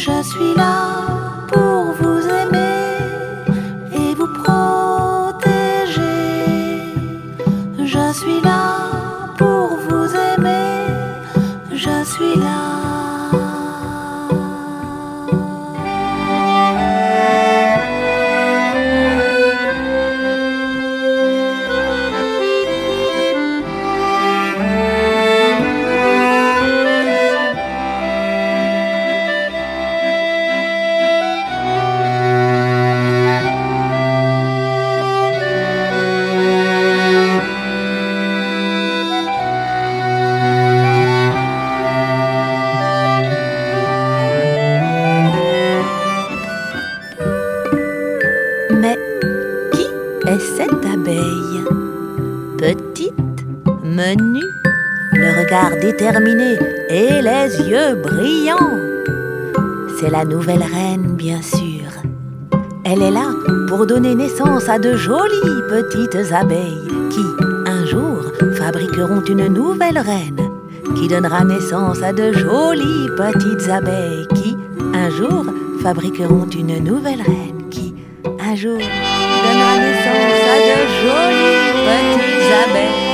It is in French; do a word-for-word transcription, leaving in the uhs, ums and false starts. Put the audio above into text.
Je suis là pour vous aimer et vous protéger. Je suis là pour vous aimer. Je suis là. Mais qui est cette abeille? Petite, menue, le regard déterminé et les yeux brillants. C'est la nouvelle reine, bien sûr. Elle est là pour donner naissance à de jolies petites abeilles qui, un jour, fabriqueront une nouvelle reine qui donnera naissance à de jolies petites abeilles qui, un jour, fabriqueront une nouvelle reine qui, un jour, donnera naissance à de jolies petites abeilles.